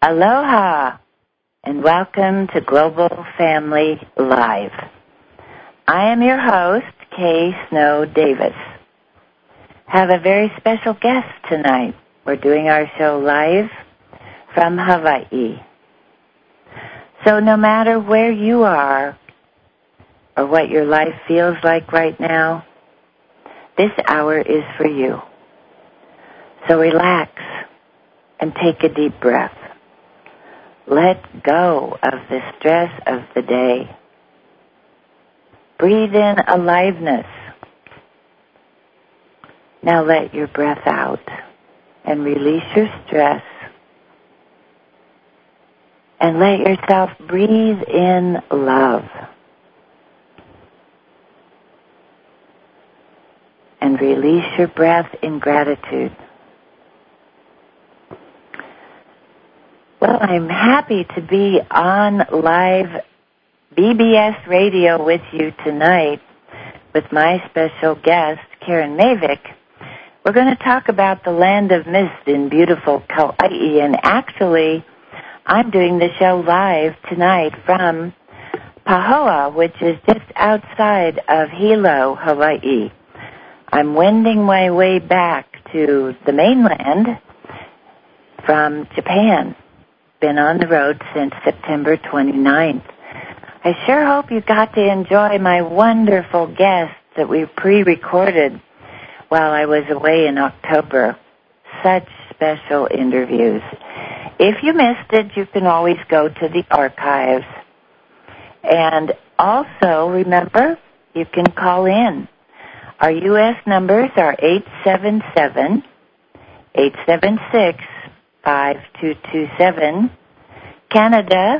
Aloha, and welcome to Global Family Live. I am your host, Kay Snow Davis. Have a very special guest tonight. We're doing our show live from Hawaii. So no matter where you are or what your life feels like right now, this hour is for you. So relax and take a deep breath. Let go of the stress of the day. Breathe in aliveness. Now let your breath out and release your stress. And let yourself breathe in love. And release your breath in gratitude. Well, I'm happy to be on live BBS radio with you tonight with my special guest, Karen Mavick. We're going to talk about the land of mist in beautiful Kauai, and actually, I'm doing the show live tonight from Pahoa, which is just outside of Hilo, Hawaii. I'm wending my way back to the mainland from Japan. Been on the road since September 29th. I sure hope you got to enjoy my wonderful guests that we pre-recorded while I was away in October. Such special interviews. If you missed it, you can always go to the archives. And also, remember, you can call in. Our U.S. numbers are 877-876-5227. Canada,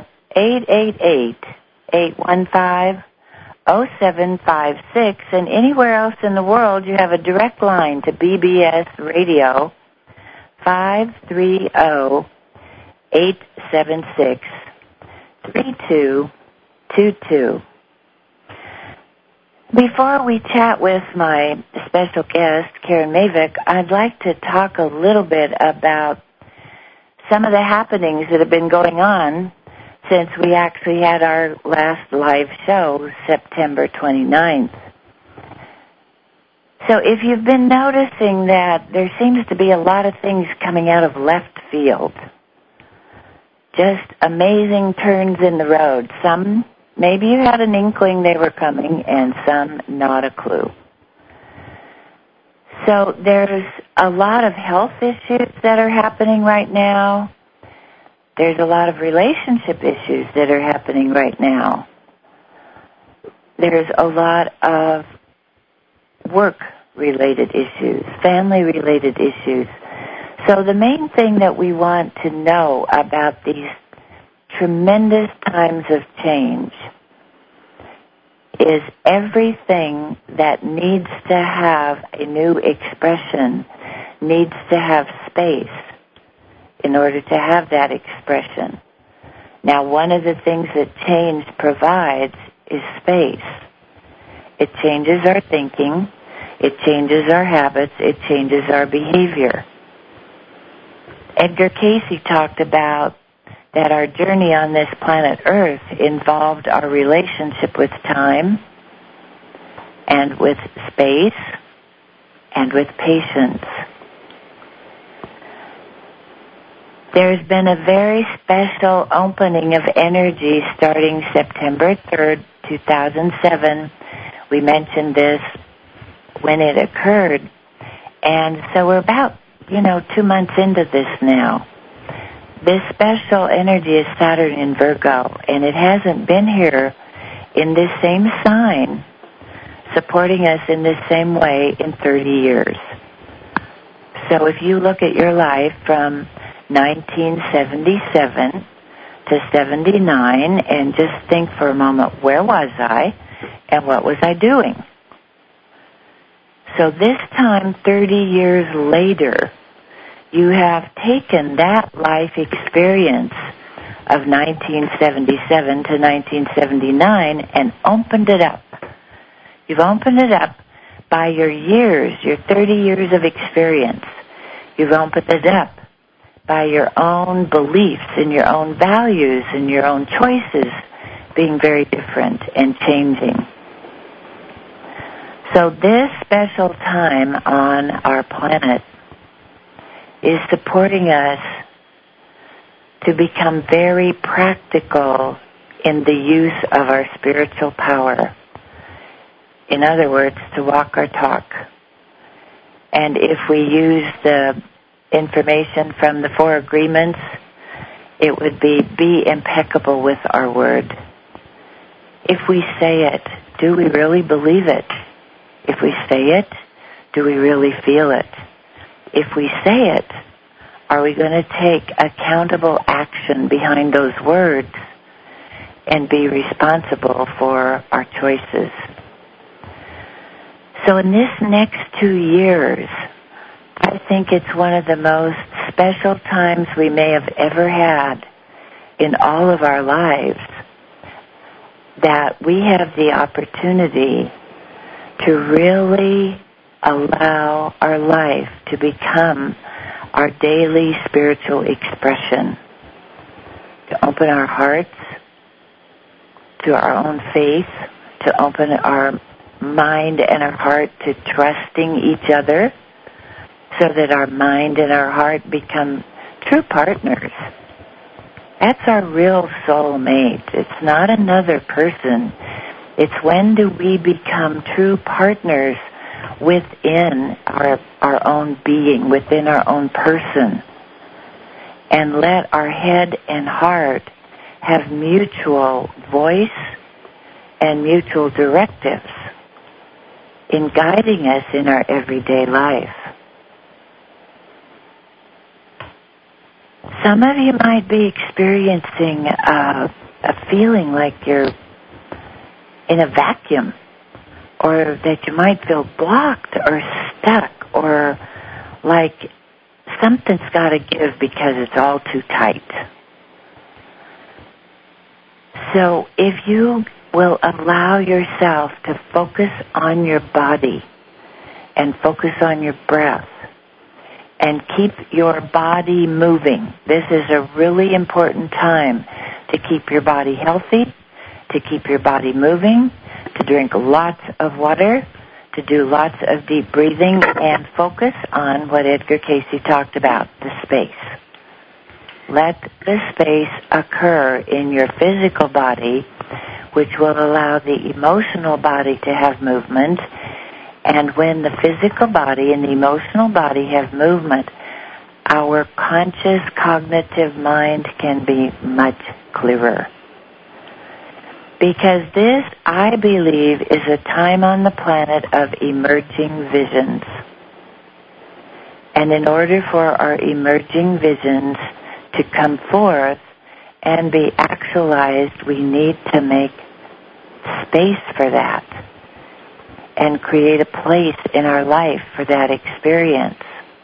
888-815-0756. And anywhere else in the world, you have a direct line to BBS Radio, 530-876-3222. Before we chat with my special guest, Karen Mavick, I'd like to talk a little bit about some of the happenings that have been going on since we actually had our last live show, September 29th. So if you've been noticing that there seems to be a lot of things coming out of left field, just amazing turns in the road. Some, maybe you had an inkling they were coming, and some, not a clue. So there's a lot of health issues that are happening right now. There's a lot of relationship issues that are happening right now. There's a lot of work-related issues, family-related issues. So the main thing that we want to know about these tremendous times of change is everything that needs to have a new expression needs to have space in order to have that expression. Now, one of the things that change provides is space. It changes our thinking, it changes our habits, it changes our behavior. Edgar Cayce talked about that our journey on this planet Earth involved our relationship with time and with space and with patience. There's been a very special opening of energy starting September 3rd, 2007. We mentioned this when it occurred. And so we're about, 2 months into this now. This special energy is Saturn in Virgo, and it hasn't been here in this same sign, supporting us in this same way in 30 years. So if you look at your life from 1977 to 79 and just think for a moment, where was I and what was I doing? So this time, 30 years later, you have taken that life experience of 1977 to 1979 and opened it up. You've opened it up by your years, your 30 years of experience. You've opened it up by your own beliefs and your own values and your own choices being very different and changing. So this special time on our planet is supporting us to become very practical in the use of our spiritual power. In other words, to walk our talk. And if we use the information from the 4 agreements, it would be impeccable with our word. If we say it, do we really believe it? If we say it, do we really feel it? If we say it, are we going to take accountable action behind those words and be responsible for our choices? So in this next 2 years, I think it's one of the most special times we may have ever had in all of our lives, that we have the opportunity to really allow our life to become our daily spiritual expression, to open our hearts to our own faith, to open our mind and our heart to trusting each other, so that our mind and our heart become true partners. That's our real soulmate. It's not another person. It's when do we become true partners within our own being, within our own person, and let our head and heart have mutual voice and mutual directives in guiding us in our everyday life. Some of you might be experiencing a feeling like you're in a vacuum, or that you might feel blocked or stuck, or like something's got to give because it's all too tight. So if you will allow yourself to focus on your body and focus on your breath and keep your body moving, this is a really important time to keep your body healthy, to keep your body moving, to drink lots of water, to do lots of deep breathing, and focus on what Edgar Cayce talked about, the space. Let the space occur in your physical body, which will allow the emotional body to have movement. And when the physical body and the emotional body have movement, our conscious cognitive mind can be much clearer. Because this, I believe, is a time on the planet of emerging visions. And in order for our emerging visions to come forth and be actualized, we need to make space for that and create a place in our life for that experience.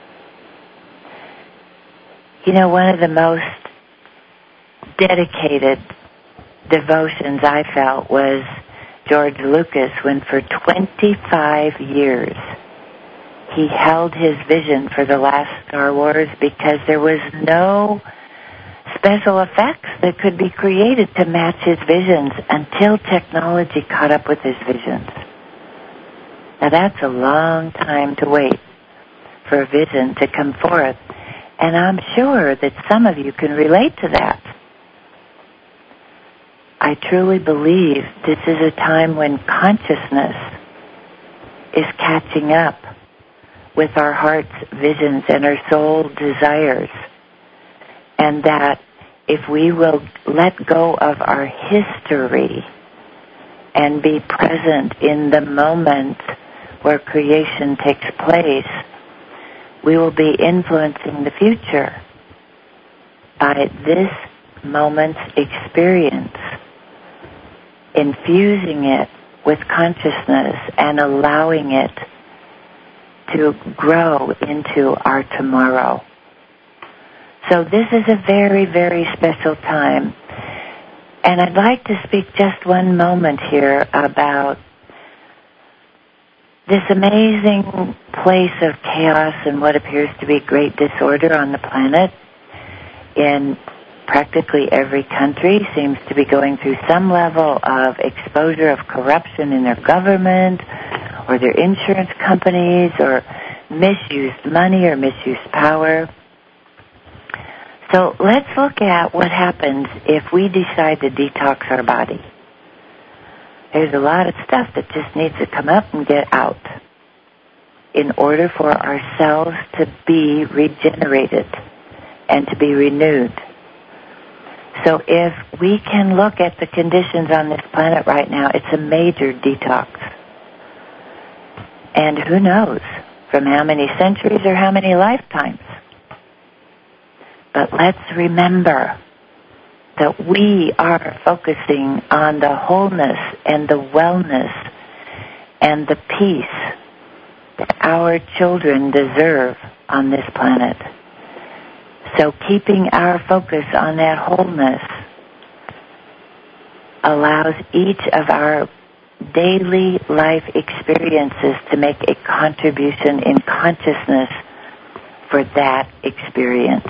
You know, one of the most dedicated devotions I felt was George Lucas, when for 25 years he held his vision for the last Star Wars, because there was no special effects that could be created to match his visions until technology caught up with his visions. Now that's a long time to wait for a vision to come forth, and I'm sure that some of you can relate to that. I truly believe this is a time when consciousness is catching up with our heart's visions and our soul desires, and that if we will let go of our history and be present in the moment where creation takes place, we will be influencing the future by this moment's experience, infusing it with consciousness and allowing it to grow into our tomorrow. So this is a very, very special time. And I'd like to speak just one moment here about this amazing place of chaos and what appears to be great disorder on the planet. in practically every country seems to be going through some level of exposure of corruption in their government or their insurance companies, or misused money or misused power. So let's look at what happens if we decide to detox our body. There's a lot of stuff that just needs to come up and get out in order for our cells to be regenerated and to be renewed. So if we can look at the conditions on this planet right now, it's a major detox. And who knows from how many centuries or how many lifetimes. But let's remember that we are focusing on the wholeness and the wellness and the peace that our children deserve on this planet. So keeping our focus on that wholeness allows each of our daily life experiences to make a contribution in consciousness for that experience.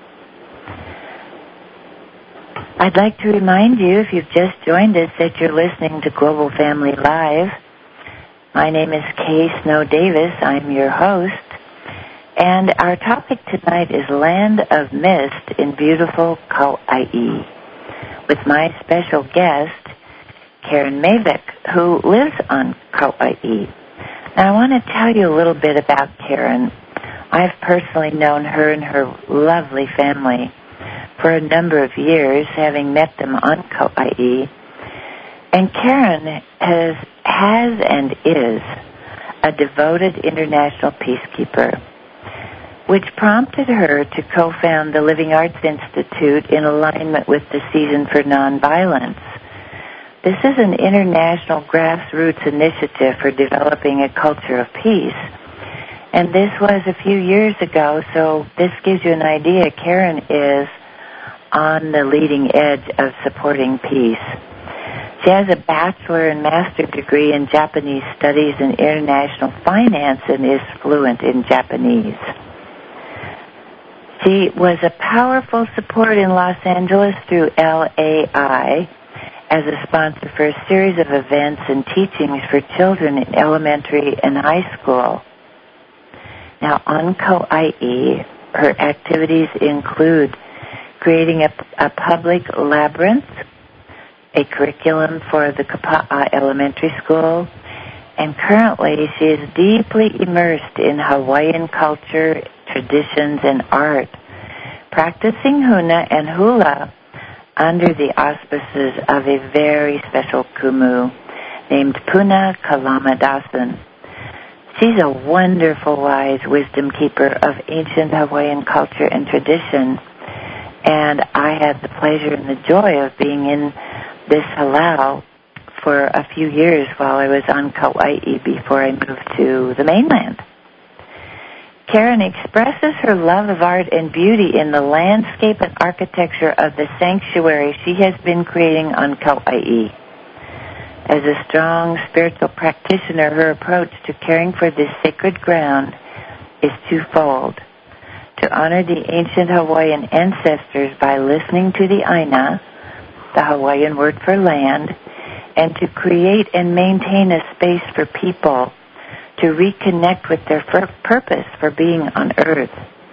I'd like to remind you, if you've just joined us, that you're listening to Global Family Live. My name is Kay Snow Davis. I'm your host. And our topic tonight is Land of Mist in beautiful Kauai, with my special guest, Karen Mavick, who lives on Kauai. Now, I want to tell you a little bit about Karen. I've personally known her and her lovely family for a number of years, having met them on Kauai. And Karen has and is a devoted international peacekeeper, which prompted her to co-found the Living Arts Institute in alignment with the Season for Nonviolence. This is an international grassroots initiative for developing a culture of peace. And this was a few years ago, so this gives you an idea. Karen is on the leading edge of supporting peace. She has a bachelor and master degree in Japanese studies and international finance and is fluent in Japanese. She was a powerful support in Los Angeles through LAI as a sponsor for a series of events and teachings for children in elementary and high school. Now, on Kauai, her activities include creating a public labyrinth, a curriculum for the Kapa'a Elementary School, and currently she is deeply immersed in Hawaiian culture, traditions, and art, practicing huna and hula under the auspices of a very special kumu named Puna Kalama Dasan. She's a wonderful, wise wisdom keeper of ancient Hawaiian culture and tradition, and I had the pleasure and the joy of being in this halau for a few years while I was on Kauai before I moved to the mainland. Karen expresses her love of art and beauty in the landscape and architecture of the sanctuary she has been creating on Kauai. As a strong spiritual practitioner, her approach to caring for this sacred ground is twofold: to honor the ancient Hawaiian ancestors by listening to the Aina, the Hawaiian word for land, and to create and maintain a space for people to reconnect with their purpose for being on Earth.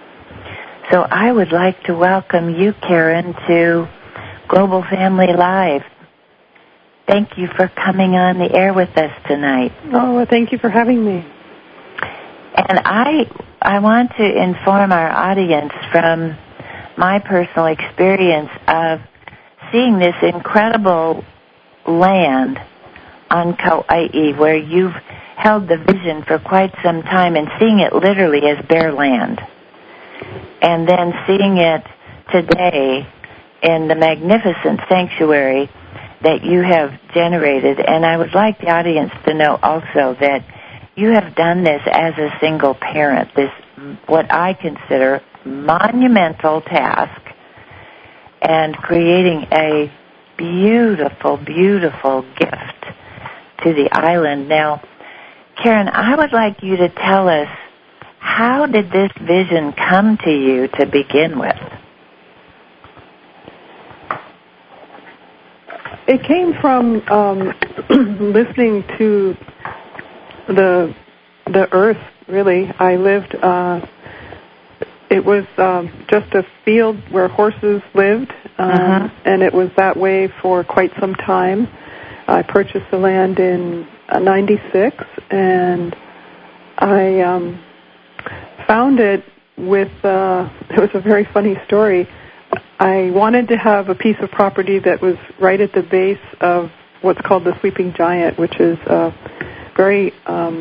So I would like to welcome you, Karen, to Global Family Live. Thank you for coming on the air with us tonight. Oh, well, thank you for having me. And I want to inform our audience from my personal experience of seeing this incredible land on Kauai, where you've held the vision for quite some time, and seeing it literally as bare land. And then seeing it today in the magnificent sanctuary that you have generated. And I would like the audience to know also that you have done this as a single parent, this what I consider monumental task, and creating a beautiful, beautiful gift to the island. Now, Karen, I would like you to tell us, how did this vision come to you to begin with? It came from listening to the earth, really. I lived, it was just a field where horses lived, and it was that way for quite some time. I purchased the land in 96, and I found it with, it was a very funny story. I wanted to have a piece of property that was right at the base of what's called the Sleeping Giant, which is a very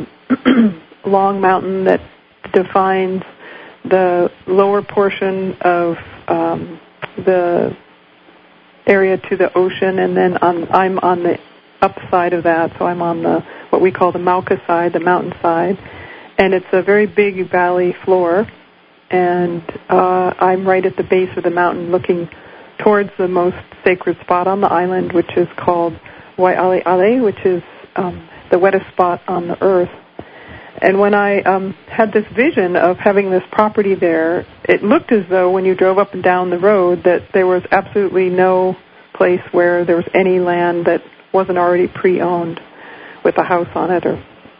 long mountain that defines the lower portion of the area to the ocean, and then I'm on the upside of that, so I'm on the what we call the Mauka side, the mountain side, and it's a very big valley floor, and I'm right at the base of the mountain looking towards the most sacred spot on the island, which is called Waialeale, which is the wettest spot on the earth. And when I had this vision of having this property there, it looked as though when you drove up and down the road that there was absolutely no place where there was any land that wasn't already pre-owned with a house on it.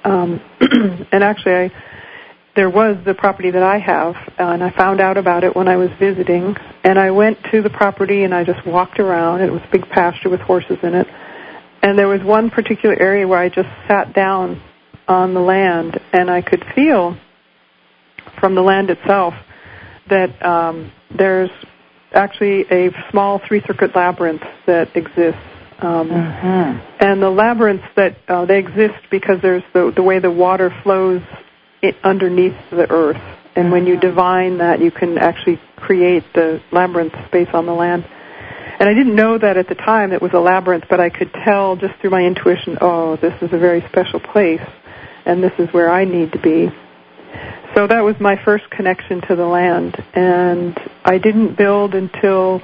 And actually, there was the property that I have, and I found out about it when I was visiting. And I went to the property and I just walked around. It was a big pasture with horses in it. And there was one particular area where I just sat down on the land, and I could feel from the land itself that there's actually a small three-circuit labyrinth that exists. And the labyrinths that they exist because there's the way the water flows underneath the earth. And when you divine that, you can actually create the labyrinth space on the land. And I didn't know that at the time it was a labyrinth, but I could tell just through my intuition, oh, this is a very special place, and this is where I need to be. So that was my first connection to the land. And I didn't build until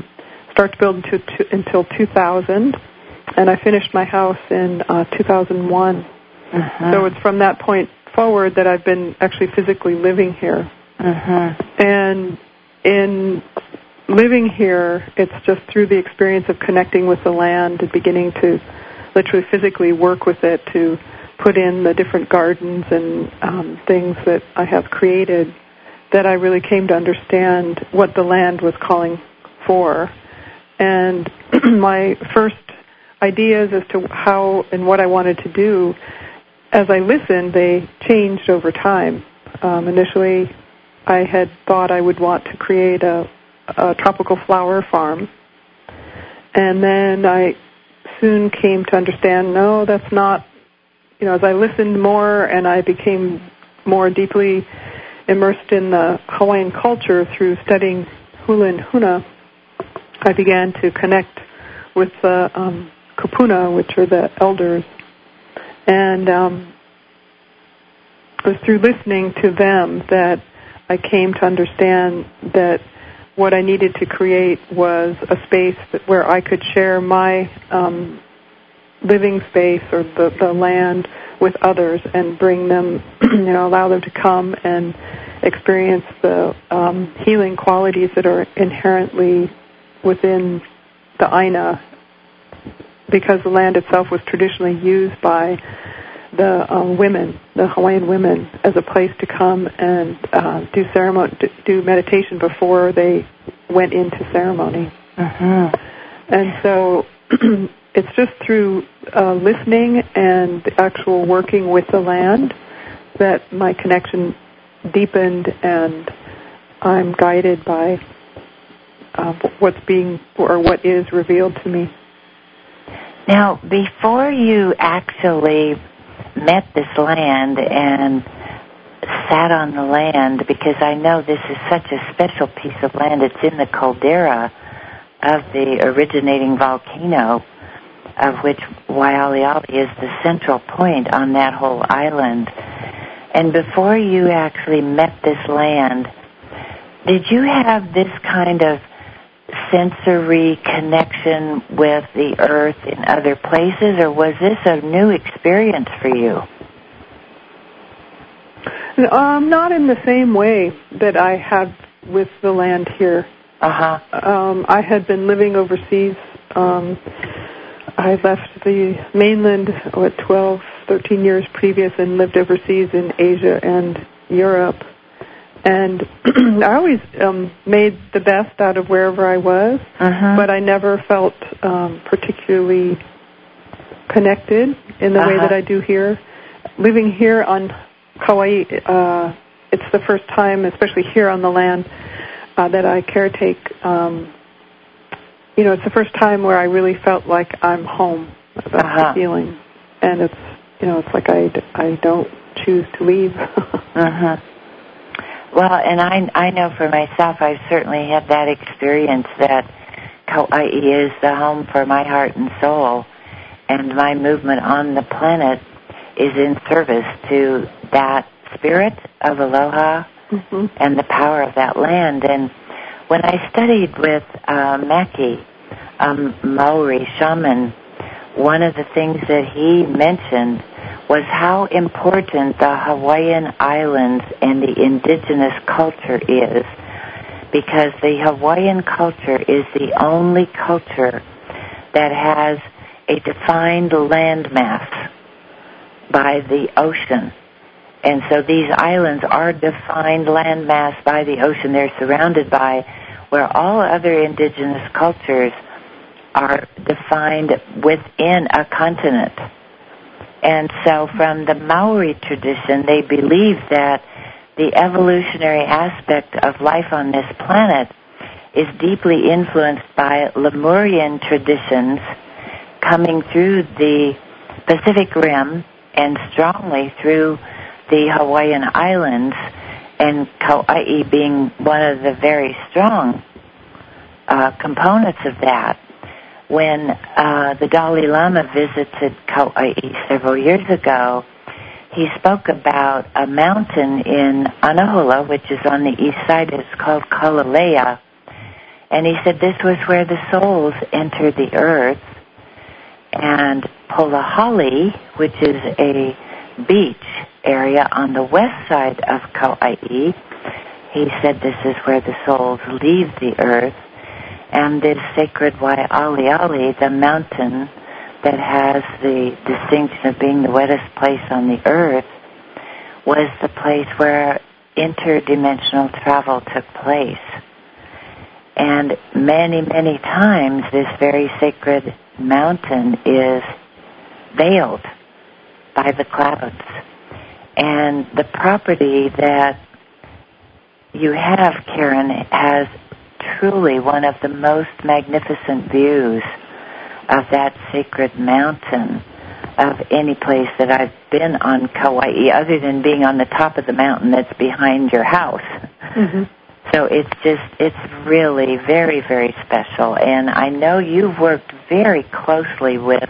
2000, and I finished my house in 2001. So it's from that point forward that I've been actually physically living here. And in living here, it's just through the experience of connecting with the land and beginning to literally physically work with it to put in the different gardens and things that I have created that I really came to understand what the land was calling for. And my first ideas as to how and what I wanted to do, as I listened, they changed over time. Initially, I had thought I would want to create a tropical flower farm. And then I soon came to understand, no, that's not, as I listened more and I became more deeply immersed in the Hawaiian culture through studying hula and huna, I began to connect with the kupuna, which are the elders. And it was through listening to them that I came to understand that what I needed to create was a space where I could share my living space or the land with others and bring them, allow them to come and experience the healing qualities that are inherently within the Aina, because the land itself was traditionally used by the women, the Hawaiian women, as a place to come and do ceremony, do meditation before they went into ceremony. And so it's just through listening and the actual working with the land that my connection deepened, and I'm guided by what's being or what is revealed to me. Now, before you actually met this land and sat on the land, because I know this is such a special piece of land, it's in the caldera of the originating volcano, of which Waialeale is the central point on that whole island. And before you actually met this land, did you have this kind of sensory connection with the earth in other places, or was this a new experience for you? Not in the same way that I had with the land here. I had been living overseas I left the mainland 12, 13 years previous and lived overseas in Asia and Europe. And I always made the best out of wherever I was, but I never felt particularly connected in the way that I do here. Living here on Kauai, it's the first time, especially here on the land, that I caretake. It's the first time where I really felt like I'm home. That's the feeling. And it's like I don't choose to leave. Well, and I know for myself, I've certainly had that experience that Kauai is the home for my heart and soul, and my movement on the planet is in service to that spirit of aloha and the power of that land. And when I studied with Maki, Maori shaman, one of the things that he mentioned was how important the Hawaiian Islands and the indigenous culture is, because the Hawaiian culture is the only culture that has a defined landmass by the ocean. And so these islands are defined landmass by the ocean. They're surrounded by where all other indigenous cultures are defined within a continent. And so from the Maori tradition, they believe that the evolutionary aspect of life on this planet is deeply influenced by Lemurian traditions coming through the Pacific Rim and strongly through the Hawaiian Islands, and Kauai being one of the very strong components of that. When the Dalai Lama visited Kauai several years ago, he spoke about a mountain in Anahola, which is on the east side. It's called Kalalea. And he said this was where the souls enter the earth. And Polahali, which is a beach area on the west side of Kauai, he said this is where the souls leave the earth. And this sacred Waialeale, the mountain that has the distinction of being the wettest place on the earth, was the place where interdimensional travel took place. And many, many times this very sacred mountain is veiled by the clouds. And the property that you have, Karen, has truly one of the most magnificent views of that sacred mountain of any place that I've been on Kauai, other than being on the top of the mountain that's behind your house. So it's really very, very special. And I know you've worked very closely with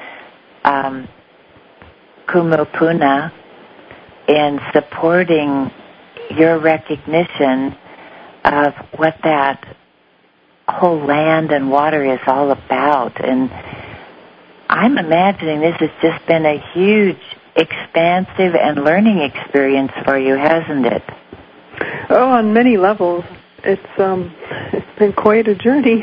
Kumupuna in supporting your recognition of what that whole land and water is all about. And I'm imagining this has just been a huge, expansive and learning experience for you, hasn't it? Oh, on many levels. It's been quite a journey.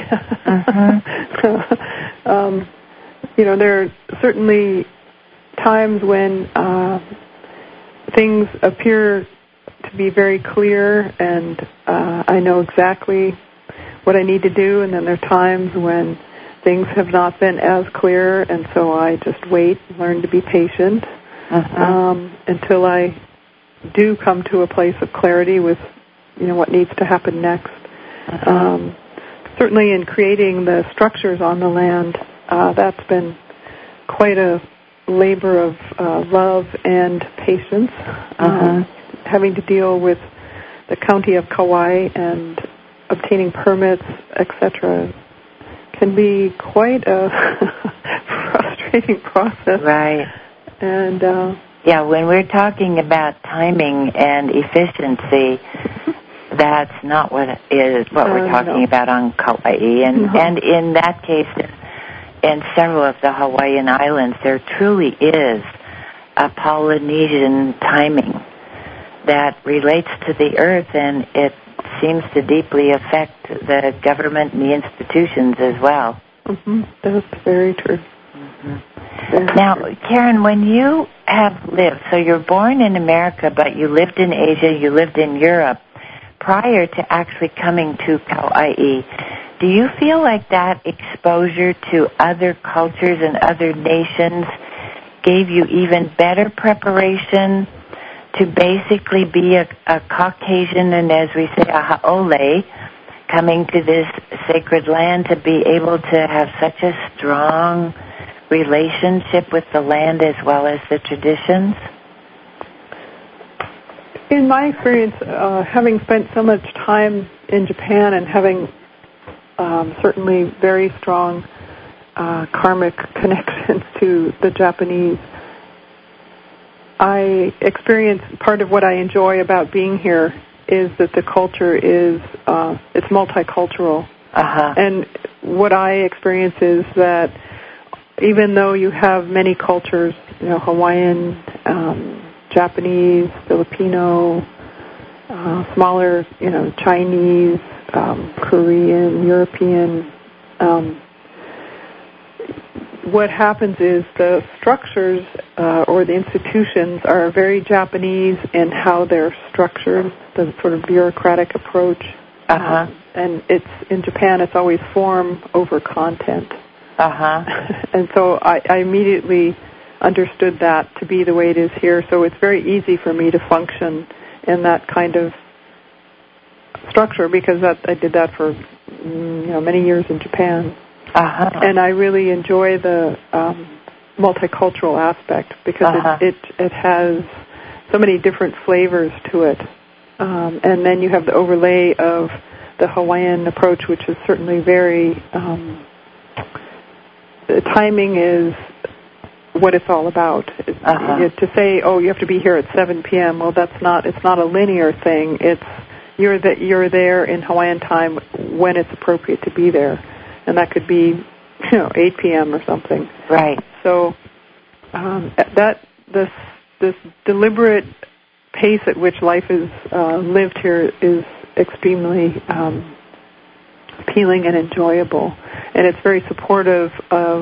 There are certainly times when things appear to be very clear, and I know exactly what I need to do, and then there are times when things have not been as clear, and so I just wait, learn to be patient until I do come to a place of clarity with, what needs to happen next. Certainly in creating the structures on the land, that's been quite a labor of love and patience. Having to deal with the county of Kauai and obtaining permits, etc., can be quite a frustrating process. Right. And when we're talking about timing and efficiency, that's not what we're talking about on Kauai. And in that case, in several of the Hawaiian Islands, there truly is a Polynesian timing that relates to the earth, and it seems to deeply affect the government and the institutions as well. That's very true. Now, Karen, when you have lived, so you're born in America, but you lived in Asia, you lived in Europe, prior to actually coming to Kauai, do you feel like that exposure to other cultures and other nations gave you even better preparation to basically be a Caucasian, and as we say, a ha'ole, coming to this sacred land, to be able to have such a strong relationship with the land as well as the traditions? In my experience, having spent so much time in Japan and having certainly very strong karmic connections to the Japanese, I experience part of what I enjoy about being here is that the culture is it's multicultural. And what I experience is that even though you have many cultures, Hawaiian, Japanese, Filipino, smaller, Chinese, Korean, European, what happens is the structures or the institutions are very Japanese in how they're structured, the sort of bureaucratic approach. And in Japan, it's always form over content. And so I immediately understood that to be the way it is here. So it's very easy for me to function in that kind of structure because I did that for many years in Japan. And I really enjoy the multicultural aspect because it has so many different flavors to it. And then you have the overlay of the Hawaiian approach, which is certainly very... the timing is what it's all about. To say, you have to be here at 7 p.m., well, it's not a linear thing. It's you're there in Hawaiian time when it's appropriate to be there. And that could be, 8 p.m. or something. Right. So this deliberate pace at which life is lived here is extremely appealing and enjoyable, and it's very supportive of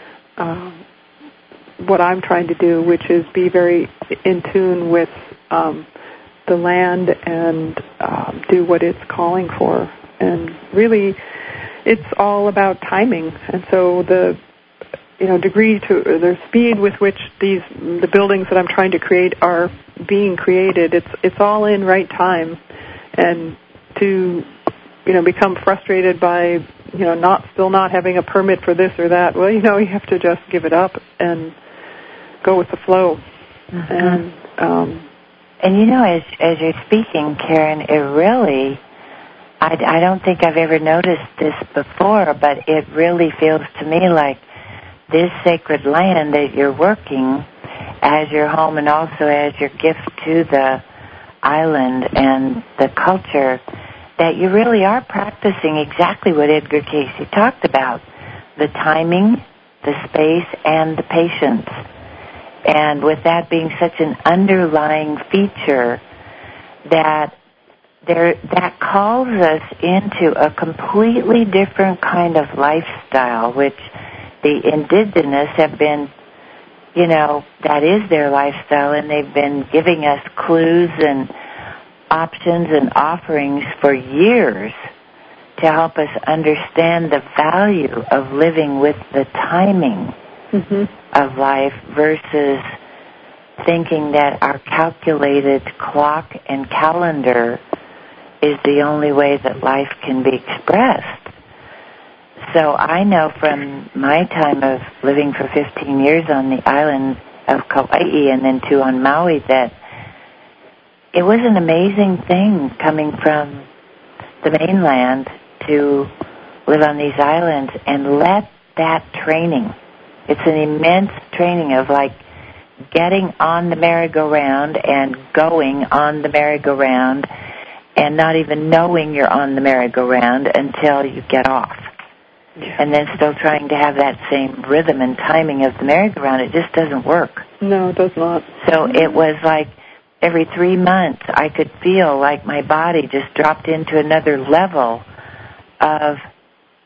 what I'm trying to do, which is be very in tune with the land and do what it's calling for. And really, it's all about timing. And so the degree to the speed with which the buildings that I'm trying to create are being created, it's all in right time. And to become frustrated by still not having a permit for this or that, well, you have to just give it up and go with the flow. And as you're speaking, Karen, it really, I don't think I've ever noticed this before, but it really feels to me like this sacred land that you're working as your home and also as your gift to the island and the culture, that you really are practicing exactly what Edgar Cayce talked about, the timing, the space, and the patience. And with that being such an underlying feature that calls us into a completely different kind of lifestyle, which the indigenous have been, that is their lifestyle, and they've been giving us clues and options and offerings for years to help us understand the value of living with the timing of life versus thinking that our calculated clock and calendar is the only way that life can be expressed. So I know from my time of living for 15 years on the island of Kauai and then too on Maui that it was an amazing thing coming from the mainland to live on these islands and let that training. It's an immense training of like getting on the merry-go-round and going on the merry-go-round and not even knowing you're on the merry-go-round until you get off. Yeah. And then still trying to have that same rhythm and timing of the merry-go-round. It just doesn't work. No, it does not. So it was like every 3 months I could feel like my body just dropped into another level of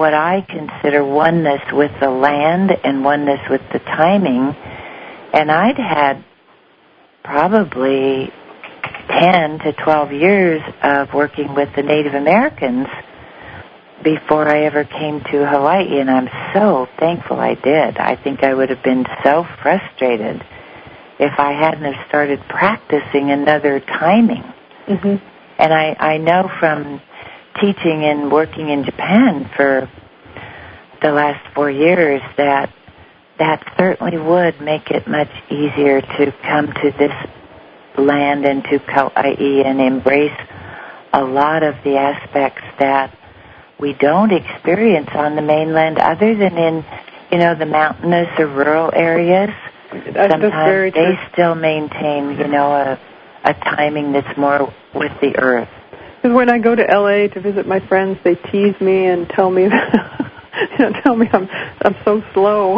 what I consider oneness with the land and oneness with the timing. And I'd had probably 10 to 12 years of working with the Native Americans before I ever came to Hawaii, and I'm so thankful I did. I think I would have been so frustrated if I hadn't have started practicing another timing. Mm-hmm. And I know from teaching and working in Japan for the last 4 years that certainly would make it much easier to come to this land and to Kauai and embrace a lot of the aspects that we don't experience on the mainland other than in, the mountainous or rural areas. Sometimes they still maintain, a timing that's more with the earth. Because when I go to LA to visit my friends, they tease me and tell me that, tell me I'm so slow.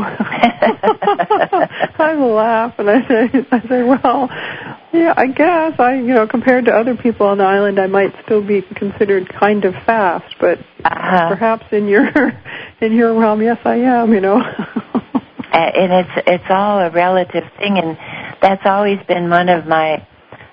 I laugh and I say, well, yeah, I guess compared to other people on the island, I might still be considered kind of fast, but perhaps in your realm, yes, I am. And it's all a relative thing, and that's always been one of my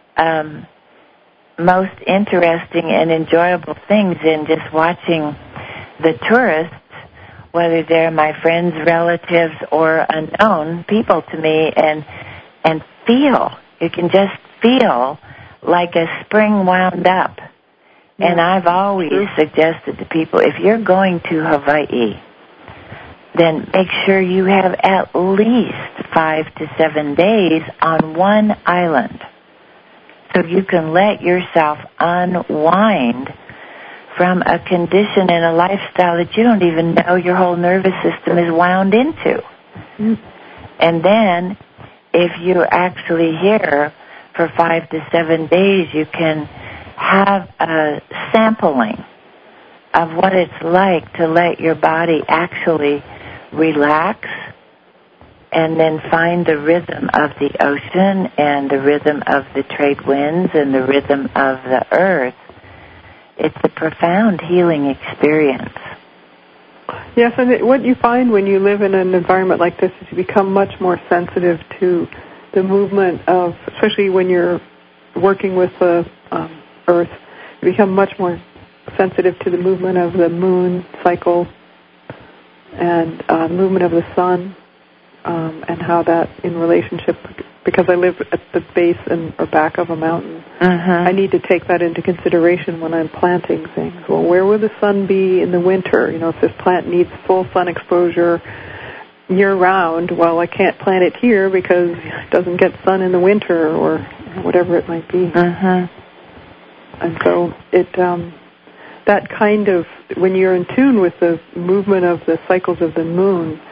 most interesting and enjoyable things in just watching the tourists, whether they're my friends, relatives, or unknown people to me, and feel. You can just feel like a spring wound up. Yeah. And I've always suggested to people, if you're going to Hawaii, then make sure you have at least 5 to 7 days on one island, so you can let yourself unwind from a condition and a lifestyle that you don't even know your whole nervous system is wound into. Mm-hmm. And then, if you're actually here for 5 to 7 days, you can have a sampling of what it's like to let your body actually relax and then find the rhythm of the ocean and the rhythm of the trade winds and the rhythm of the earth. It's a profound healing experience. Yes, and what you find when you live in an environment like this is you become much more sensitive to the movement of, especially when you're working with the earth, you become much more sensitive to the movement of the moon cycle and movement of the sun, and how that in relationship, because I live at the base or back of a mountain, I need to take that into consideration when I'm planting things. Well, where will the sun be in the winter? If this plant needs full sun exposure year-round, well, I can't plant it here because it doesn't get sun in the winter or whatever it might be. And so that kind of, when you're in tune with the movement of the cycles of the moon,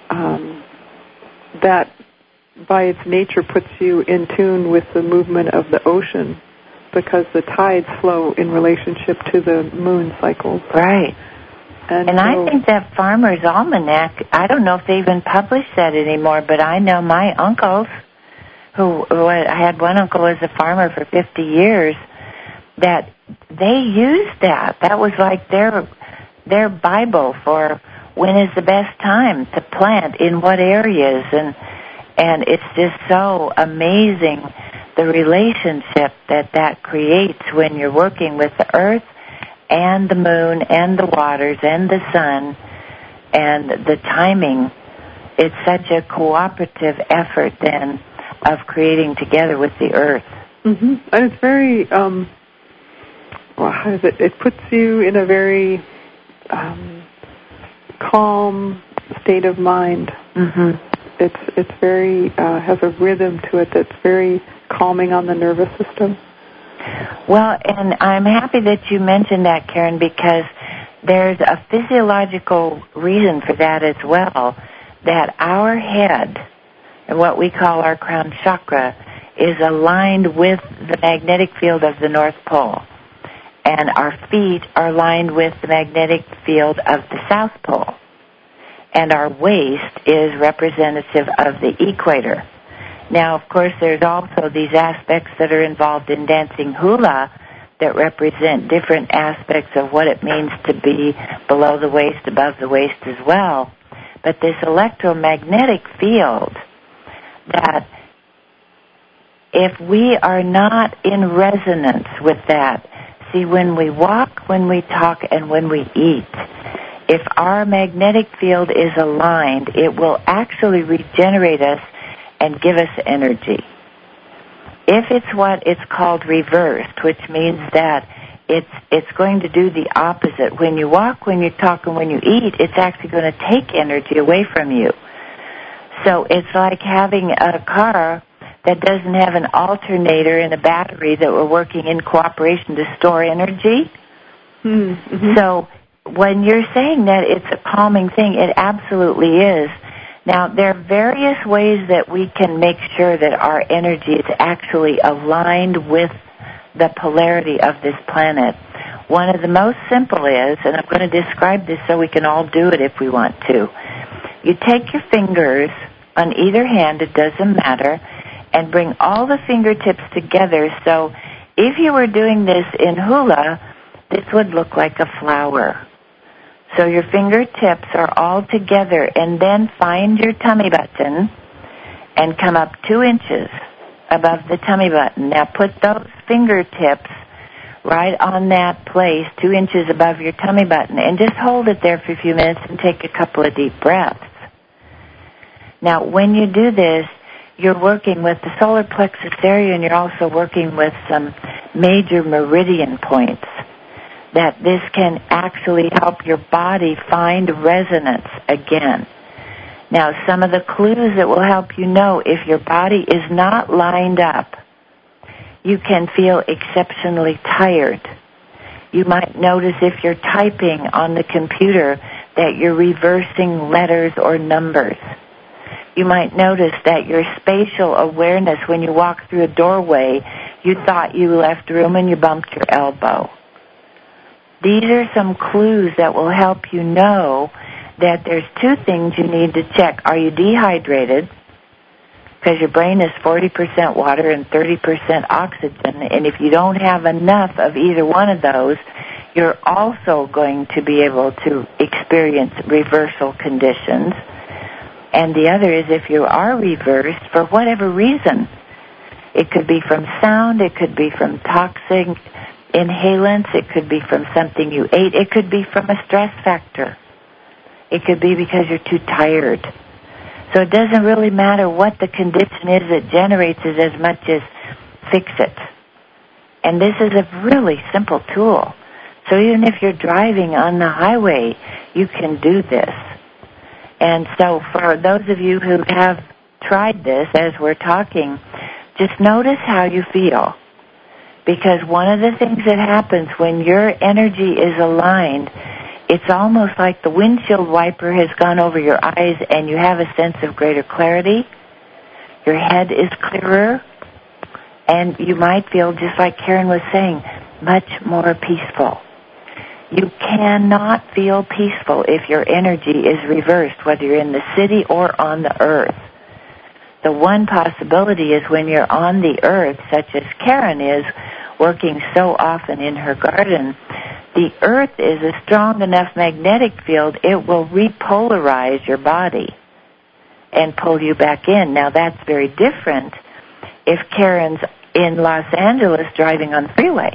that by its nature puts you in tune with the movement of the ocean, because the tides flow in relationship to the moon cycles. Right. And so, I think that Farmer's Almanac, I don't know if they even publish that anymore, but I know my uncles, I had one uncle who was a farmer for 50 years, that they used that. That was like their Bible for when is the best time to plant in what areas, and it's just so amazing the relationship that creates when you're working with the earth and the moon and the waters and the sun and the timing. It's such a cooperative effort then of creating together with the earth. Mm-hmm. And it's very, how is it? It puts you in a very calm state of mind. Mm-hmm. It's very has a rhythm to it that's very calming on the nervous system. Well, and I'm happy that you mentioned that, Karen, because there's a physiological reason for that as well, that our head, and what we call our crown chakra, is aligned with the magnetic field of the North Pole, and our feet are aligned with the magnetic field of the South Pole, and our waist is representative of the equator. Now, of course, there's also these aspects that are involved in dancing hula that represent different aspects of what it means to be below the waist, above the waist as well. But this electromagnetic field, that if we are not in resonance with that, see, when we walk, when we talk, and when we eat, if our magnetic field is aligned, it will actually regenerate us and give us energy. If it's what it's called reversed, which means that it's going to do the opposite. When you walk, when you talk, and when you eat, it's actually going to take energy away from you. So it's like having a car that doesn't have an alternator and a battery that were working in cooperation to store energy. Mm-hmm. So when you're saying that it's a calming thing, it absolutely is. Now, there are various ways that we can make sure that our energy is actually aligned with the polarity of this planet. One of the most simple is, and I'm going to describe this so we can all do it if we want to. You take your fingers on either hand, it doesn't matter, and bring all the fingertips together. So if you were doing this in hula, this would look like a flower. So your fingertips are all together, and then find your tummy button and come up 2 inches above the tummy button. Now put those fingertips right on that place, 2 inches above your tummy button, and just hold it there for a few minutes and take a couple of deep breaths. Now, when you do this, you're working with the solar plexus area, and you're also working with some major meridian points, that this can actually help your body find resonance again. Now, some of the clues that will help you know if your body is not lined up, you can feel exceptionally tired. You might notice if you're typing on the computer that you're reversing letters or numbers. You might notice that your spatial awareness, when you walk through a doorway, you thought you left room and you bumped your elbow. These are some clues that will help you know that there's 2 things you need to check. Are you dehydrated? Because your brain is 40% water and 30% oxygen, and if you don't have enough of either one of those, you're also going to be able to experience reversal conditions. And the other is if you are reversed for whatever reason. It could be from sound, it could be from toxic inhalants, it could be from something you ate, it could be from a stress factor. It could be because you're too tired. So it doesn't really matter what the condition is that generates it as much as fix it. And this is a really simple tool. So even if you're driving on the highway, you can do this. And so for those of you who have tried this as we're talking, just notice how you feel. Because one of the things that happens when your energy is aligned, it's almost like the windshield wiper has gone over your eyes and you have a sense of greater clarity. Your head is clearer. And you might feel, just like Karen was saying, much more peaceful. You cannot feel peaceful if your energy is reversed, whether you're in the city or on the earth. The one possibility is when you're on the earth, such as Karen is, working so often in her garden, the earth is a strong enough magnetic field, it will repolarize your body and pull you back in. Now, that's very different if Karen's in Los Angeles driving on the freeway.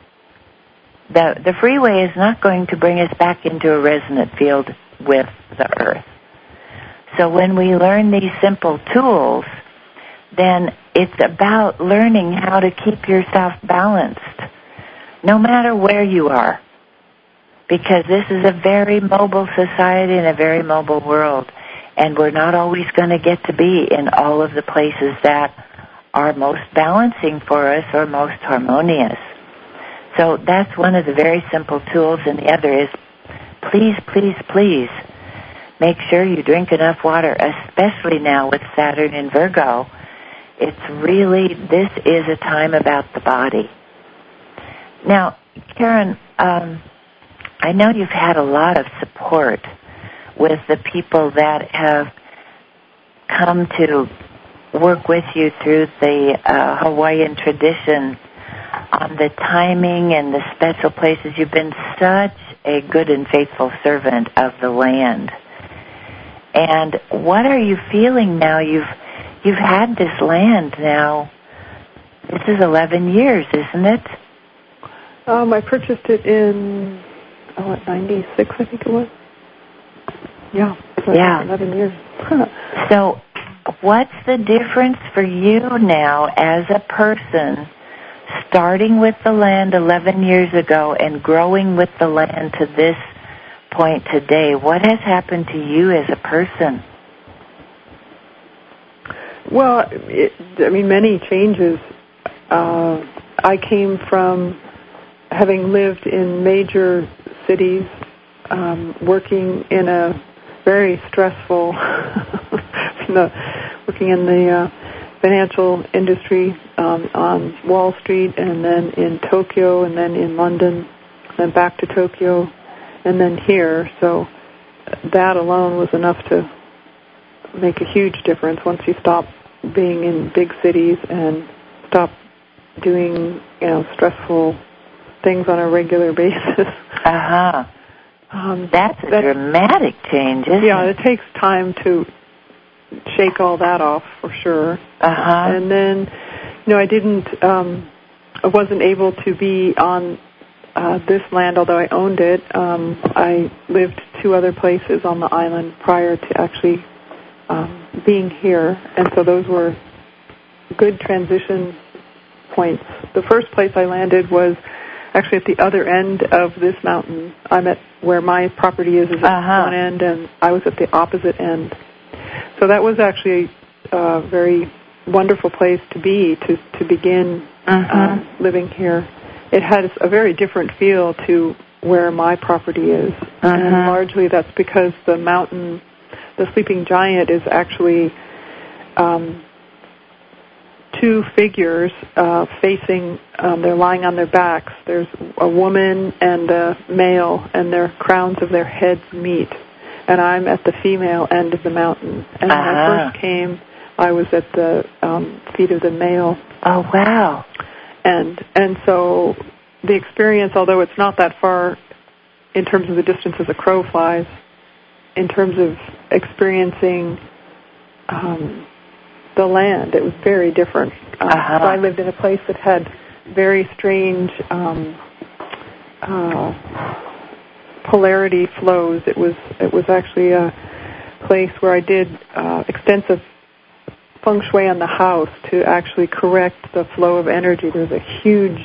The freeway is not going to bring us back into a resonant field with the earth. So when we learn these simple tools, then it's about learning how to keep yourself balanced, no matter where you are, because this is a very mobile society and a very mobile world, and we're not always going to get to be in all of the places that are most balancing for us or most harmonious. So that's one of the very simple tools, and the other is please, please, please make sure you drink enough water, especially now with Saturn in Virgo. It's really, this is a time about the body. Now, Karen, I know you've had a lot of support with the people that have come to work with you through the Hawaiian tradition on the timing and the special places. You've been such a good and faithful servant of the land. And what are you feeling now? You've had this land now. This is 11 years, isn't it? I purchased it in 96, I think it was. Yeah. So yeah. 11 years. So what's the difference for you now as a person starting with the land 11 years ago and growing with the land to this point today? What has happened to you as a person? Well, many changes. I came from having lived in major cities, working in a very stressful, working in the financial industry on Wall Street, and then in Tokyo, and then in London, then back to Tokyo, and then here. So that alone was enough to make a huge difference once you stop being in big cities and stop doing, stressful things on a regular basis. Uh-huh. That's a dramatic change, isn't it? Yeah, it takes time to shake all that off, for sure. Uh-huh. And then, I wasn't able to be on this land, although I owned it. I lived 2 other places on the island prior to actually being here, and so those were good transition points. The first place I landed was actually at the other end of this mountain. I'm at where my property is at one end, and I was at the opposite end. So that was actually a very wonderful place to be, to begin living here. It has a very different feel to where my property is, and largely that's because the mountain, the Sleeping Giant, is actually 2 figures facing, they're lying on their backs. There's a woman and a male, and their crowns of their heads meet. And I'm at the female end of the mountain. And when I first came, I was at the feet of the male. Oh, wow. And so the experience, although it's not that far in terms of the distance as a crow flies, in terms of experiencing the land, it was very different. So I lived in a place that had very strange polarity flows. It was actually a place where I did extensive feng shui on the house to actually correct the flow of energy. There's a huge,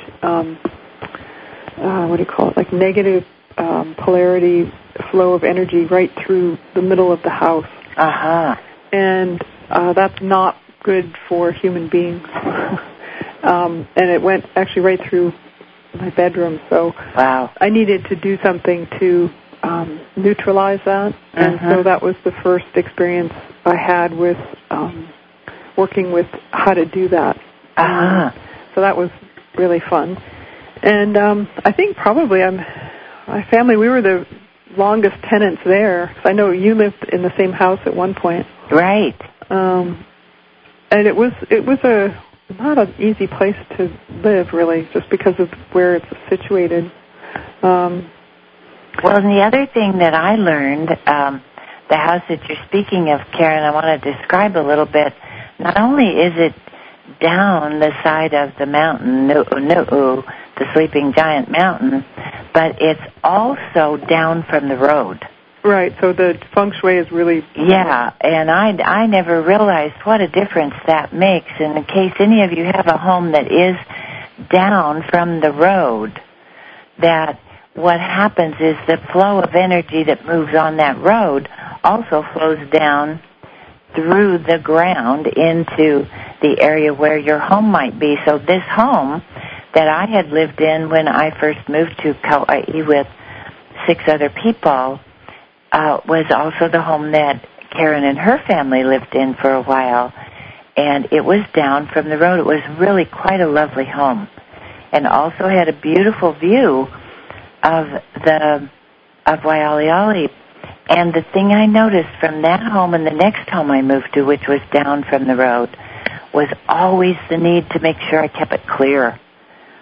like negative polarity flow of energy right through the middle of the house. And that's not good for human beings. And it went actually right through my bedroom. So I needed to do something to neutralize that. And so that was the first experience I had with working with how to do that. So that was really fun. And I think probably my family, we were the longest tenants there. I know you lived in the same house at one point. Right. And it was not an easy place to live, really, just because of where it's situated. Well, and the other thing that I learned, the house that you're speaking of, Karen, I want to describe a little bit. Not only is it down the side of the mountain, the Sleeping Giant Mountain, but it's also down from the road. Right, so the feng shui is really... Yeah, and I never realized what a difference that makes. And in case any of you have a home that is down from the road, that what happens is the flow of energy that moves on that road also flows down through the ground into the area where your home might be. So this home that I had lived in when I first moved to Kauai with 6 other people was also the home that Karen and her family lived in for a while. And it was down from the road. It was really quite a lovely home, and also had a beautiful view of Waialeale. And the thing I noticed from that home and the next home I moved to, which was down from the road, was always the need to make sure I kept it clear.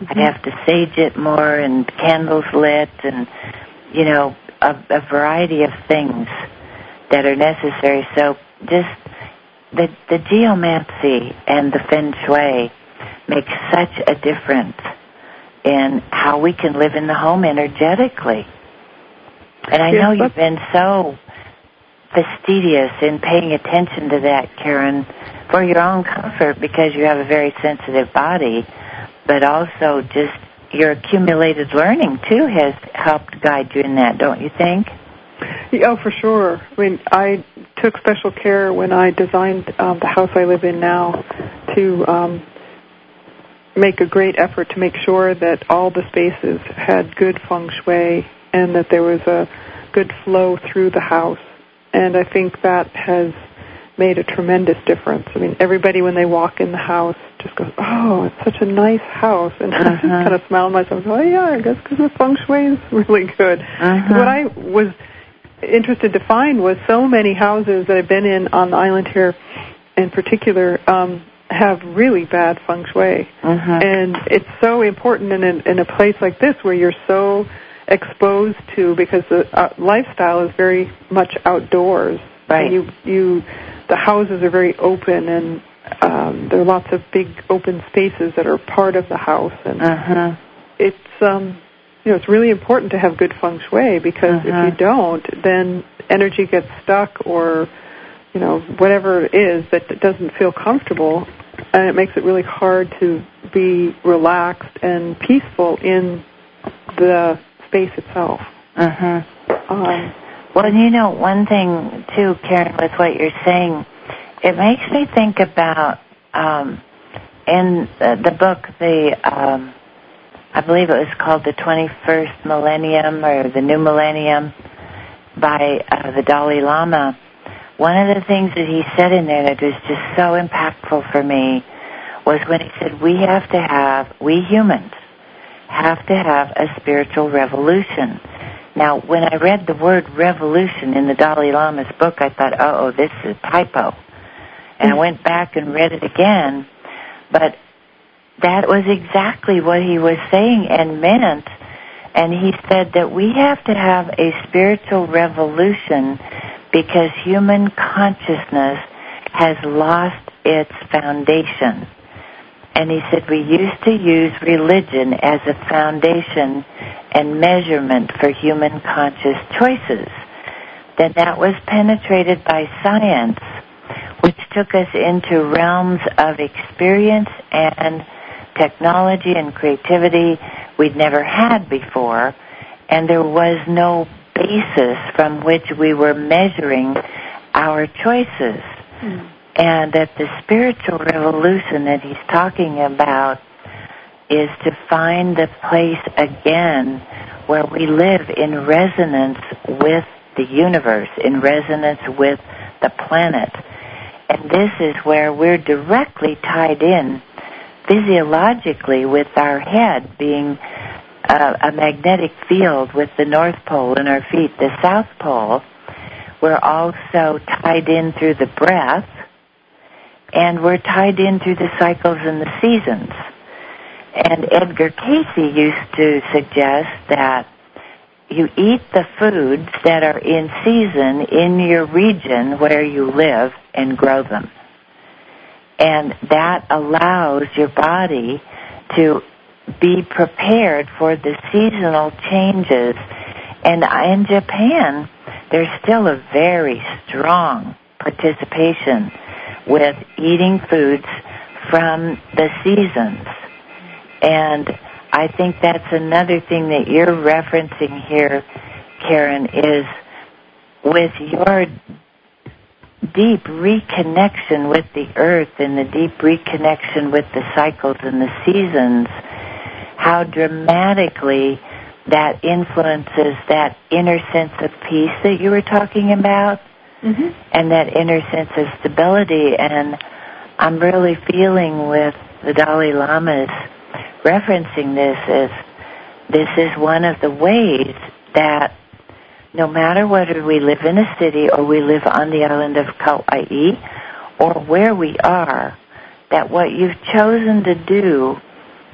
I'd have to sage it more and candles lit and, you know, a variety of things that are necessary. So just the geomancy and the feng shui makes such a difference in how we can live in the home energetically. And I know you've been so fastidious in paying attention to that, Karen, for your own comfort because you have a very sensitive body, but also just your accumulated learning, too, has helped guide you in that, don't you think? Oh, for sure. I mean, I took special care when I designed the house I live in now to make a great effort to make sure that all the spaces had good feng shui and that there was a good flow through the house. And I think that has made a tremendous difference. I mean, everybody when they walk in the house just goes, oh, it's such a nice house. And I just kind of smile to myself, oh, yeah, I guess because the feng shui is really good. What I was interested to find was so many houses that I've been in on the island here in particular have really bad feng shui. And it's so important in a place like this where you're so exposed to, because the lifestyle is very much outdoors. Right. And the houses are very open, and there are lots of big open spaces that are part of the house. And it's it's really important to have good feng shui, because if you don't, then energy gets stuck, or whatever it is that doesn't feel comfortable, and it makes it really hard to be relaxed and peaceful in the space itself. Well, one thing, too, Karen, with what you're saying, it makes me think about, in the book, I believe it was called The 21st Millennium, or The New Millennium, by the Dalai Lama. One of the things that he said in there that was just so impactful for me was when he said, we humans have to have a spiritual revolution. Now, when I read the word revolution in the Dalai Lama's book, I thought, this is a typo. And I went back and read it again, but that was exactly what he was saying and meant. And he said that we have to have a spiritual revolution because human consciousness has lost its foundation. And he said we used to use religion as a foundation and measurement for human conscious choices. Then that was penetrated by science, which took us into realms of experience and technology and creativity we'd never had before, and there was no basis from which we were measuring our choices. And that the spiritual revolution that he's talking about is to find the place again where we live in resonance with the universe, in resonance with the planet. And this is where we're directly tied in physiologically with our head being a magnetic field with the North Pole in our feet, the South Pole. We're also tied in through the breath, and we're tied in through the cycles and the seasons. And Edgar Cayce used to suggest that you eat the foods that are in season in your region where you live and grow them. And that allows your body to be prepared for the seasonal changes. And in Japan, there's still a very strong participation with eating foods from the seasons. And I think that's another thing that you're referencing here, Karen, is with your deep reconnection with the earth and the deep reconnection with the cycles and the seasons, how dramatically that influences that inner sense of peace that you were talking about, and that inner sense of stability. And I'm really feeling with the Dalai Lama's referencing this is one of the ways that no matter whether we live in a city or we live on the island of Kauai or where we are, that what you've chosen to do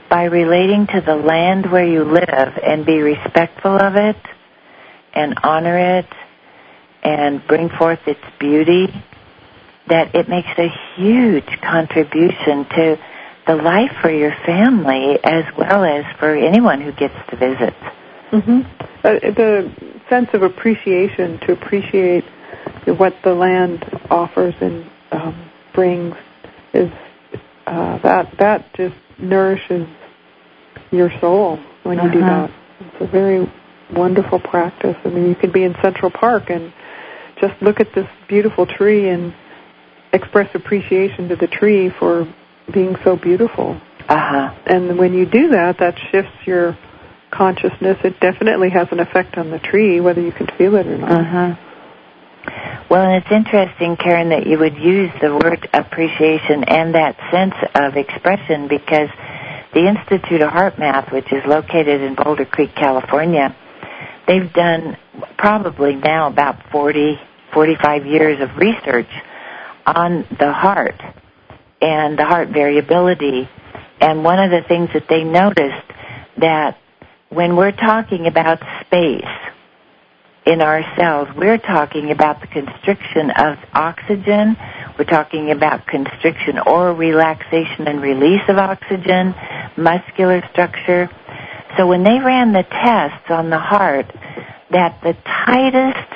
by relating to the land where you live and be respectful of it and honor it and bring forth its beauty, that it makes a huge contribution to the life for your family as well as for anyone who gets to visit. Mm-hmm. The sense of appreciation, to appreciate what the land offers and brings, is that just nourishes your soul when you do that. It's a very wonderful practice. I mean, you could be in Central Park and just look at this beautiful tree and express appreciation to the tree for being so beautiful. And when you do that, that shifts your consciousness. It definitely has an effect on the tree, whether you can feel it or not. Well, and it's interesting, Karen, that you would use the word appreciation and that sense of expression, because the Institute of HeartMath, which is located in Boulder Creek, California, they've done probably now about 45 years of research on the heart and the heart variability. And one of the things that they noticed, that when we're talking about space in our cells, we're talking about the constriction of oxygen, we're talking about constriction or relaxation and release of oxygen, muscular structure. So when they ran the tests on the heart, that the tightest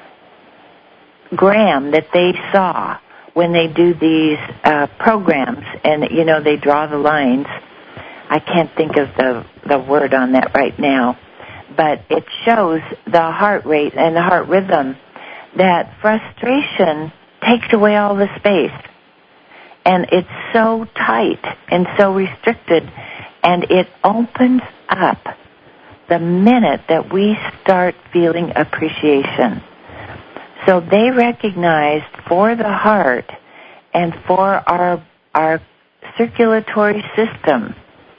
gram that they saw when they do these programs, and, you know, they draw the lines, I can't think of the word on that right now, but it shows the heart rate and the heart rhythm, that frustration takes away all the space. And it's so tight and so restricted, and it opens up the minute that we start feeling appreciation. So they recognized for the heart and for our circulatory system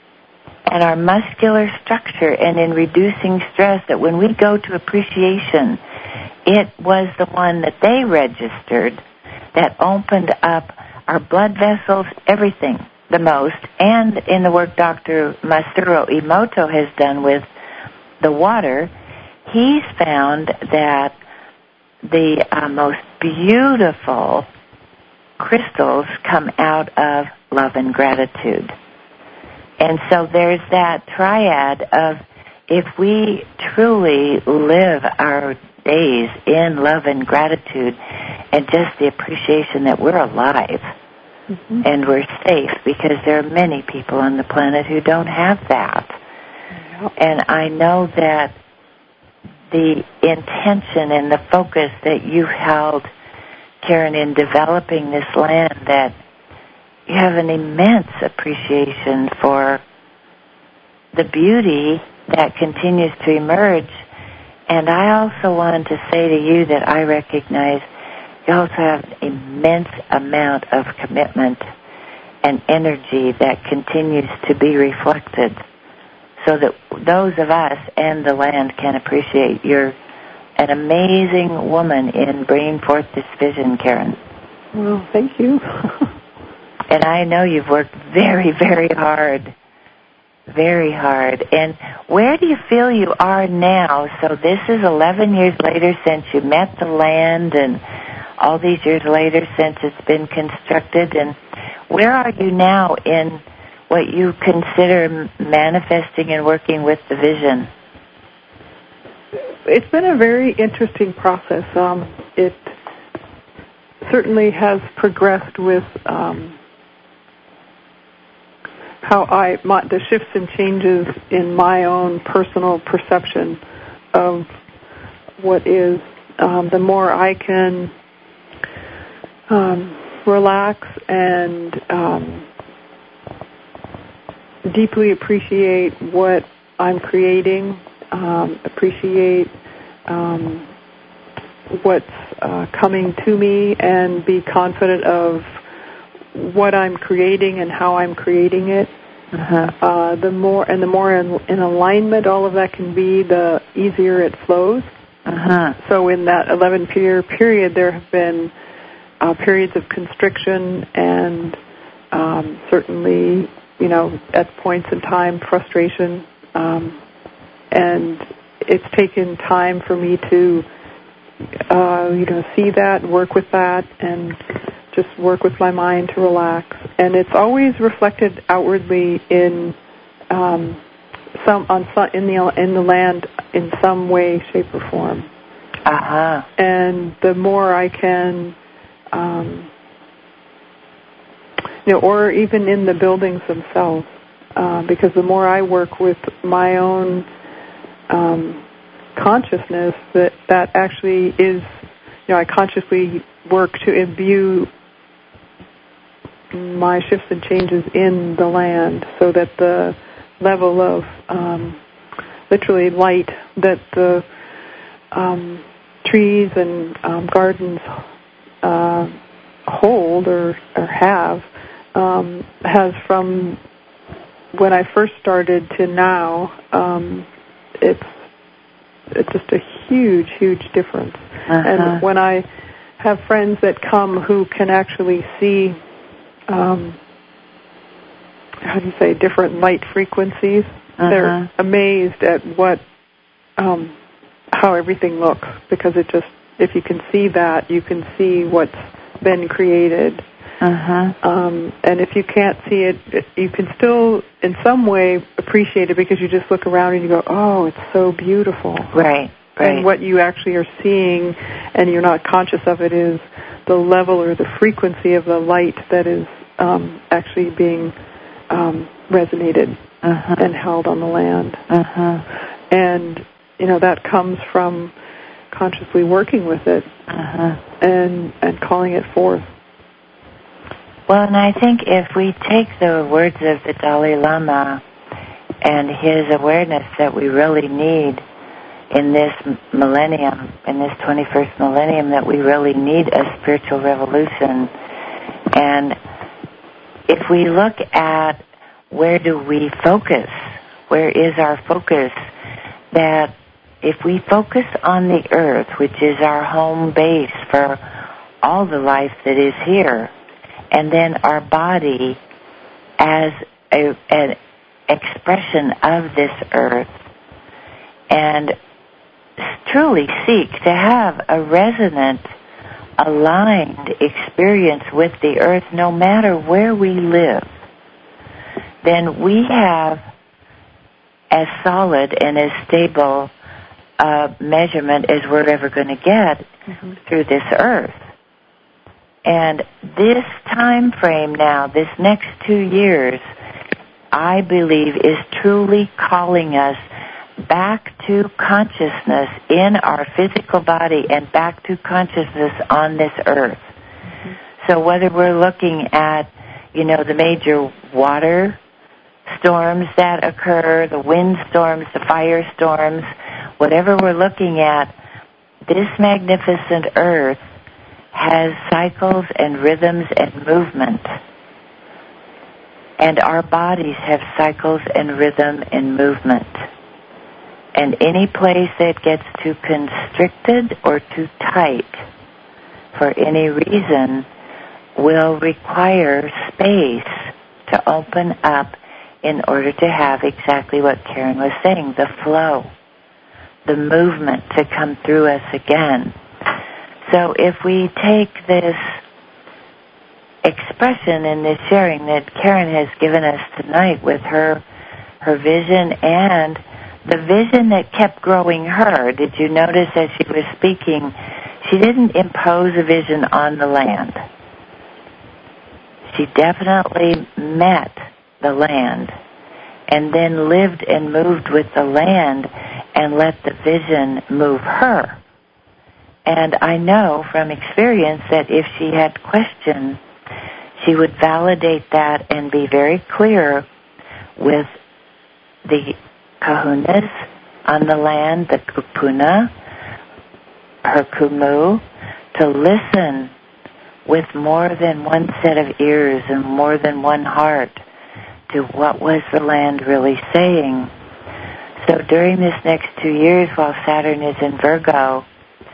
and our muscular structure, and in reducing stress, that when we go to appreciation, it was the one that they registered that opened up our blood vessels, everything, the most. And in the work Dr. Masaru Emoto has done with the water, he's found that the most beautiful crystals come out of love and gratitude. And so there's that triad of, if we truly live our days in love and gratitude and just the appreciation that we're alive and we're safe, because there are many people on the planet who don't have that. And I know that the intention and the focus that you held, Karen, in developing this land, that you have an immense appreciation for the beauty that continues to emerge. And I also wanted to say to you that I recognize you also have an immense amount of commitment and energy that continues to be reflected, so that those of us and the land can appreciate. You're an amazing woman in bringing forth this vision, Karen. Well, thank you. And I know you've worked very, very hard. Very hard. And where do you feel you are now? So this is 11 years later since you met the land, and all these years later since it's been constructed. And where are you now in what you consider manifesting and working with the vision? It's been a very interesting process. It certainly has progressed with the shifts and changes in my own personal perception of what is. The more I can relax and deeply appreciate what I'm creating, appreciate what's coming to me, and be confident of what I'm creating and how I'm creating it. The more in alignment all of that can be, the easier it flows. So in that 11-year period, there have been periods of constriction and certainly at points in time, frustration, and it's taken time for me to, see that, work with that, and just work with my mind to relax. And it's always reflected outwardly in in the land in some way, shape, or form. Uh-huh. And the more I can, or even in the buildings themselves, because the more I work with my own consciousness, that actually is, I consciously work to imbue my shifts and changes in the land so that the level of literally light that the trees and gardens hold or have has, from when I first started to now, it's just a huge, huge difference. Uh-huh. And when I have friends that come who can actually see, different light frequencies, they're amazed at how everything looks, because if you can see that, you can see what's been created. And if you can't see it, you can still, in some way, appreciate it, because you just look around and you go, oh, it's so beautiful. Right. And what you actually are seeing, and you're not conscious of it, is the level or the frequency of the light that is actually being resonated and held on the land. And, that comes from consciously working with it and calling it forth. Well, and I think if we take the words of the Dalai Lama and his awareness that we really need in this millennium, in this 21st millennium, that we really need a spiritual revolution. And if we look at where do we focus, where is our focus, that if we focus on the earth, which is our home base for all the life that is here, and then our body as an expression of this earth, and truly seek to have a resonant, aligned experience with the earth no matter where we live, then we have as solid and as stable a measurement as we're ever going to get through this earth. And this time frame now, this next 2 years, I believe is truly calling us back to consciousness in our physical body and back to consciousness on this earth. So whether we're looking at, the major water storms that occur, the wind storms, the fire storms, whatever we're looking at, this magnificent earth has cycles and rhythms and movement. And our bodies have cycles and rhythm and movement. And any place that gets too constricted or too tight for any reason will require space to open up in order to have exactly what Karen was saying, the flow, the movement to come through us again. So if we take this expression and this sharing that Karen has given us tonight with her vision and the vision that kept growing her, did you notice as she was speaking, she didn't impose a vision on the land. She definitely met the land and then lived and moved with the land and let the vision move her. And I know from experience that if she had questions, she would validate that and be very clear with the kahunas on the land, the kupuna, her kumu, to listen with more than one set of ears and more than one heart to what was the land really saying. So during this next 2 years while Saturn is in Virgo,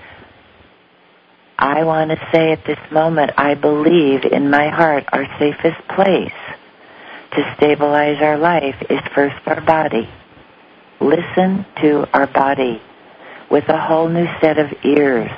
I want to say at this moment, I believe in my heart our safest place to stabilize our life is first our body. Listen to our body with a whole new set of ears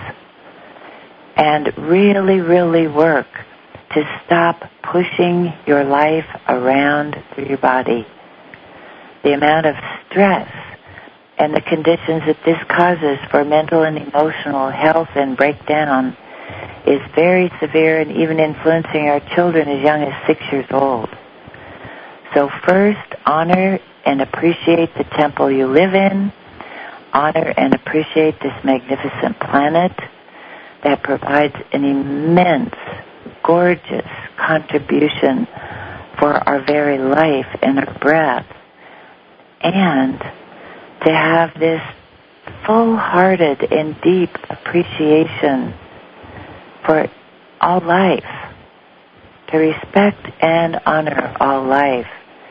and really, really work to stop pushing your life around through your body. The amount of stress and the conditions that this causes for mental and emotional health and breakdown is very severe and even influencing our children as young as 6 years old. So first, honor and appreciate the temple you live in. Honor and appreciate this magnificent planet that provides an immense, gorgeous contribution for our very life and our breath. And to have this full-hearted and deep appreciation for all life, to respect and honor all life.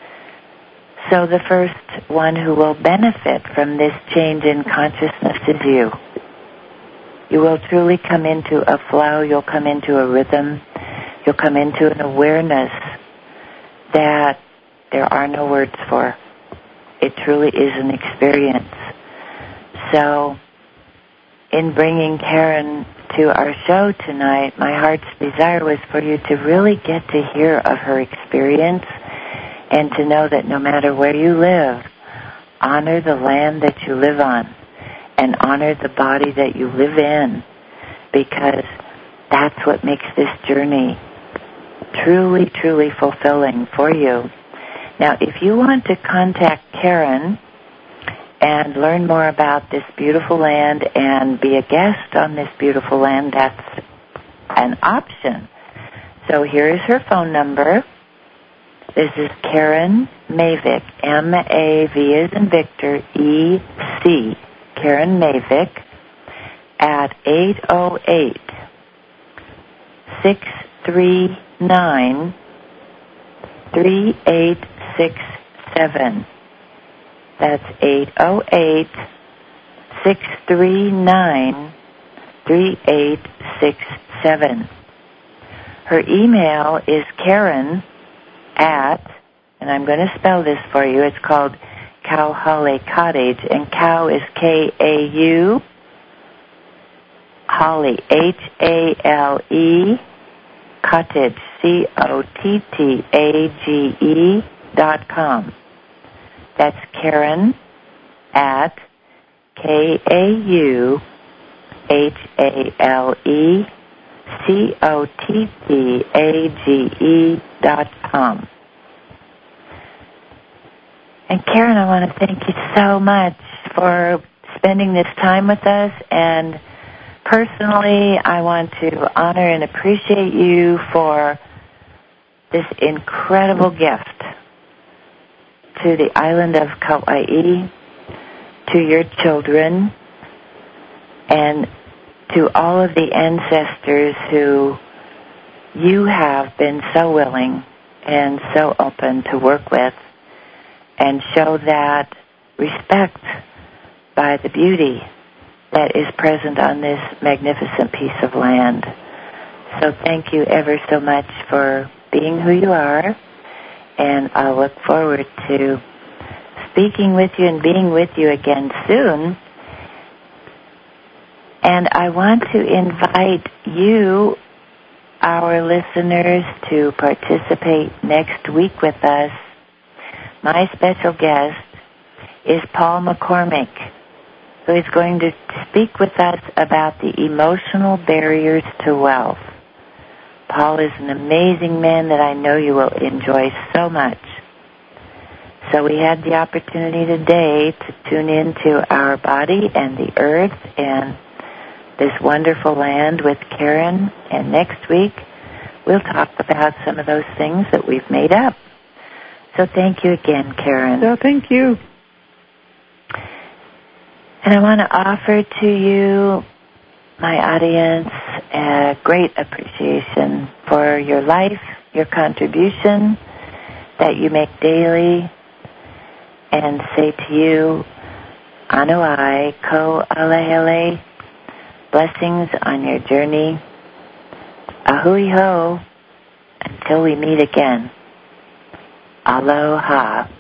So the first one who will benefit from this change in consciousness is you. You will truly come into a flow, you'll come into a rhythm, you'll come into an awareness that there are no words for. It truly is an experience. So, in bringing Karen to our show tonight, my heart's desire was for you to really get to hear of her experience and to know that no matter where you live, honor the land that you live on and honor the body that you live in, because that's what makes this journey truly, truly fulfilling for you. Now, if you want to contact Karen and learn more about this beautiful land and be a guest on this beautiful land, that's an option. So here is her phone number. This is Karen Mavick, M-A-V as in Victor, E-C, Karen Mavick, at 808-639-3867. That's 808-639-3867. Her email is Karen at, and I'm going to spell this for you, it's called Cowhole Cottage, and Cow is K-A-U, Holly, H-A-L-E, Cottage, COTTAGE.com. That's Karen at KAUHALECOTTAGE.com. And Karen, I want to thank you so much for spending this time with us, and personally, I want to honor and appreciate you for this incredible gift to the island of Kauai, to your children, and to all of the ancestors who you have been so willing and so open to work with and show that respect by the beauty that is present on this magnificent piece of land. So thank you ever so much for being who you are, and I'll look forward to speaking with you and being with you again soon. And I want to invite you, our listeners, to participate next week with us. My special guest is Paul McCormick, who is going to speak with us about the emotional barriers to wealth. Paul is an amazing man that I know you will enjoy so much. So we had the opportunity today to tune into our body and the earth and this wonderful land with Karen, and next week we'll talk about some of those things that we've made up. So thank you again, Karen. No, thank you. And I want to offer to you, my audience, a great appreciation for your life, your contribution that you make daily, and say to you, Anuai, ko alehele, blessings on your journey. Ahui ho, until we meet again. Aloha.